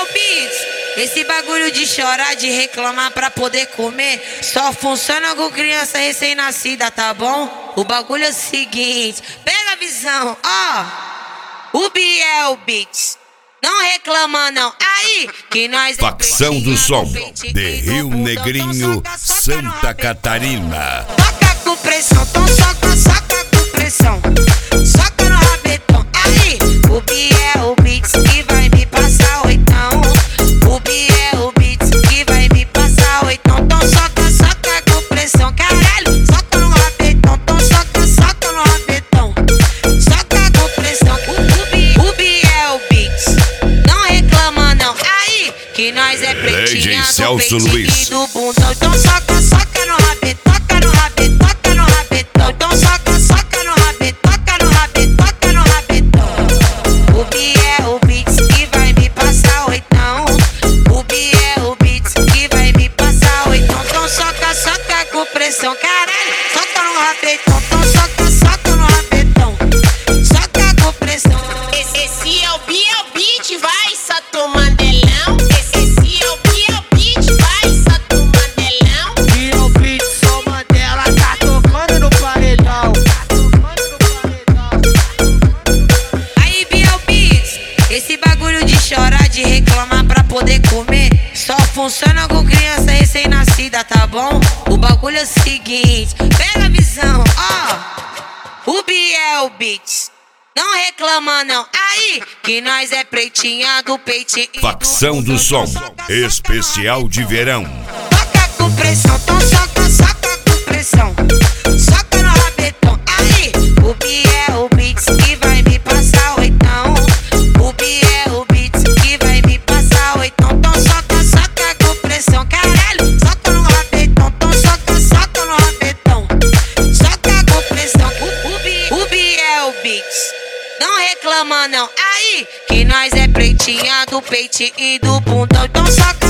Biel Beats, esse bagulho de chorar, de reclamar pra poder comer, só funciona com criança recém-nascida, tá bom? O bagulho é o seguinte, pega a visão, ó. O Biel Beats, não reclama não, aí que nós é Facção do Som, de Rio Negrinho, Santa Catarina. Toca com pressão, então soca com pressão. Soca no rabetão, aí o Biel Beats que vai me passar oitão. O Biel Beats que vai me passar oitão. Então soca com pressão, caralho. Soca no rabetão, então soca no rabetão. Soca com pressão, o Biel Beats, não reclama não, aí que nós é pretinha do peitinho e do bundão. Então soca no rabetão, toca no rabetão, toca no rabetão. Então soca no rabetão, toca no rabetão, toca no rabetão. O Biel Beats que vai me passar oitão. O Biel Beats que vai me passar oitão. Então soca com pressão, caralho. Soca no rabetão, então soca no rabetão. Soca com pressão. Esse é o Biel Beats, vai Sato Mandelão. Esse é o Biel Beats, vai Sato Mandelão. Biel Beats, só Mandela, tá tocando no paredão. Aí Biel Beats, esse bagulho de chorar, de reclamar pra poder comer, só funciona com criança recém-nascida, tá bom? O bagulho é o seguinte, pega a visão, ó. O Biel Beats, não reclama não, aí que nós é pretinha do peitinho. Facção do Som, especial de verão. Toca com pressão, então soca com pressão. Soca no rabetão, aí o Biel Beats que vai me passar oitão. O Biel Beats que vai me passar oitão. Então soca com pressão, caralho. Soca no rabetão, então soca no rabetão. Soca com pressão, o Biel Beats, não reclama não, aí que nós é pretinha do peitinho e do bundão. Então soca